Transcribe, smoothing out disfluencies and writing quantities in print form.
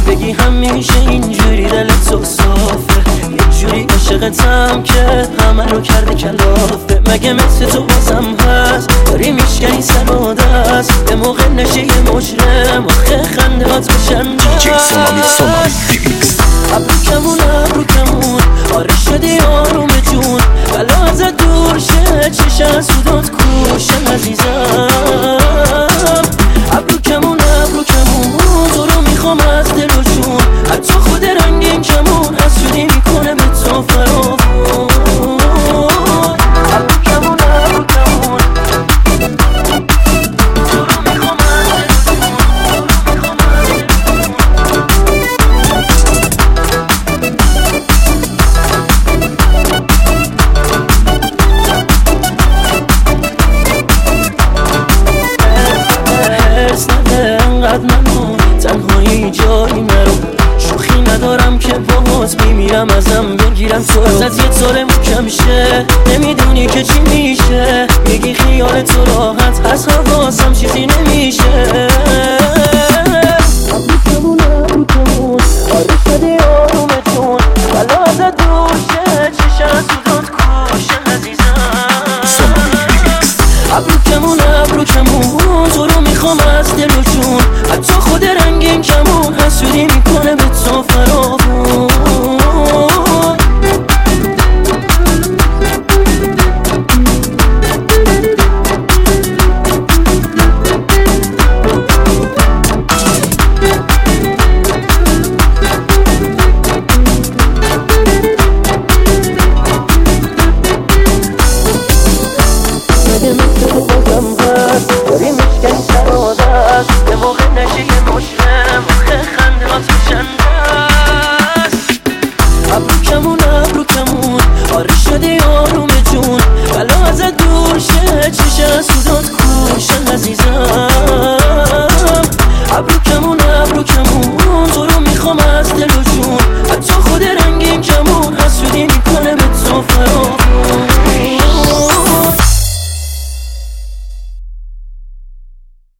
بگی همیشه اینجوری دلت تو صافه، یه جوری عاشقتم که همه رو کرده کلافه. مگه مثل تو بازم هست داری میشکنی سر و دست، به موقع نشه یه مجرم آخه خنده هات بشن دیجی سونامی ریمیکس. ابرو کمون آره شدی آروم جون، بلا ازت دور شه چشم سودات کوشم عزیزم. ابرو کمون تو رو میخوام از دل و جون، حتی خود رنگین کمون حسودی میکنه به تو فراوون. ابرو کمون تو رو میخوام از دل منو تنهایی جایی نرو، شوخی ندارم که باز میمیرم ازم بگیرم تو ازت یه طور محکم شه، نمیدونی که چی میشه، میگی خیال تو راحت از حواسم چیزی نمیشه. ابرو کمون آره شدی آروم جون، بلا ازت دور شه چشم سودات کوشه عزیزم. ابرو کمون تو رو میخوام از دل و جون، حتی خود رنگین کمون حسودی میکنه به تو فراوون.